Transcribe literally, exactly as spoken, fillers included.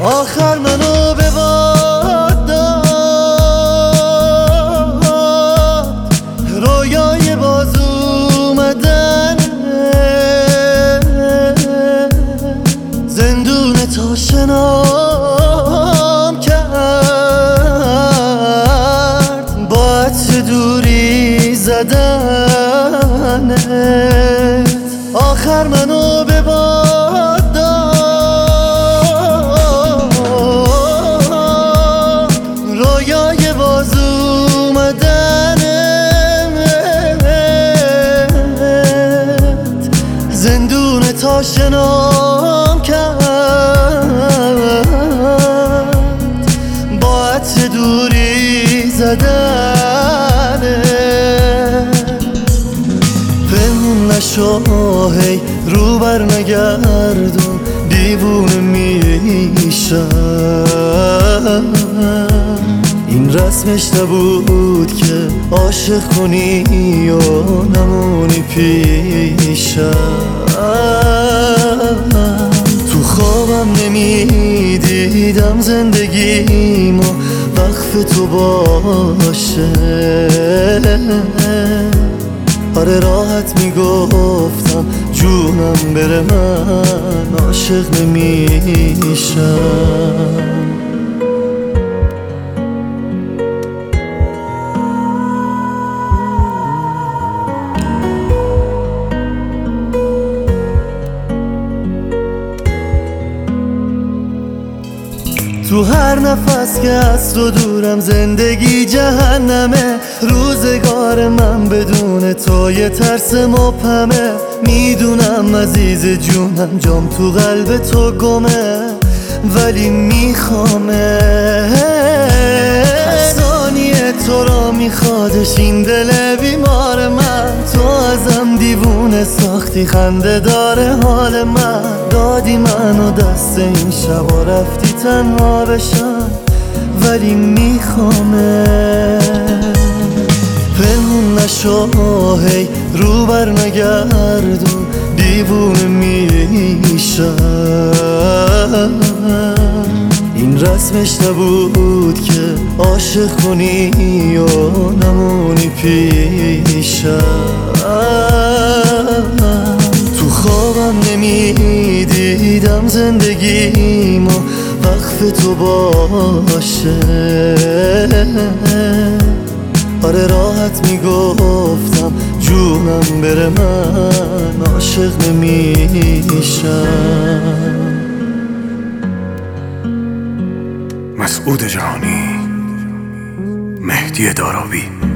آخر منو به باد داد، رویای باز اومدن، زندون تا شنام کرد، با عطر دوری زدنت. آخر منو به باد داد، رویای باز اومدنت، زندون تا شنام کرد، با عطر دوری زدنت. پنهون نشو هی رو بر نگردون، دیوونه میشم. این رسمش نبود که عاشق کنی و نمونی پیشم. تو خوابم نمیدیدم زندگیمو وقف تو باشه. آره راحت میگفتم جونم بره من عاشق نمیشم. تو هر نفس که از تو دورم زندگی جهنمه. روزگار من بدون تو یه ترس مبهمه. میدونم عزیز جونم جام تو قلب تو گمه، ولی میخوامه. هر ثانیه تو را میخوادش این دل بیمار من. تو ازم دیوونه ساختی، خنده داره حال من. دادی منو دست این شبا رفتی تنها بشم، ولی میخوامه. پنهون نشو هی رو بر نگردون، دیوونه میشم. این رسمش نبود که عاشق کنی و نمونی پیشم. تو خوابم نمیدیدم زندگیمو وقف تو باشه. آره راحت میگفتم جونم بره من عاشق نمیشم. مسعود جهانی، مهدی داراوی.